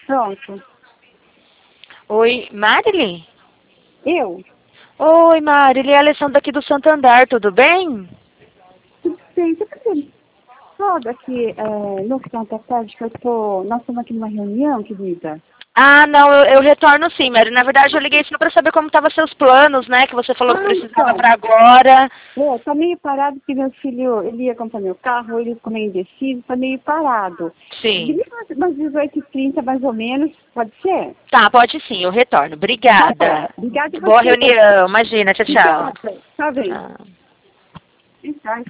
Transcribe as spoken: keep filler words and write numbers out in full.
Pronto. Oi, Marilyn? Eu? Oi, Marilyn, é a Alessandra aqui do Santander, tudo bem? Tudo bem, você pode roda aqui é, no final da tarde que eu tô... Nós estamos aqui numa reunião, querida. Ah, não, eu, eu retorno sim, Mary. Na verdade, eu liguei só para saber como estavam seus planos, né? Que você falou que Ah, precisava então. para agora. É, tá meio parado porque meu filho, ele ia comprar meu carro, ele ficou meio indeciso, tá meio parado. Sim. Liga umas umas dezoito e trinta mais ou menos, pode ser? Tá, pode sim, eu retorno. Tá bom. Obrigada. Obrigada a Boa você. reunião. Imagina, tchau, tchau. Obrigada. Tá bem. Tchau. Então,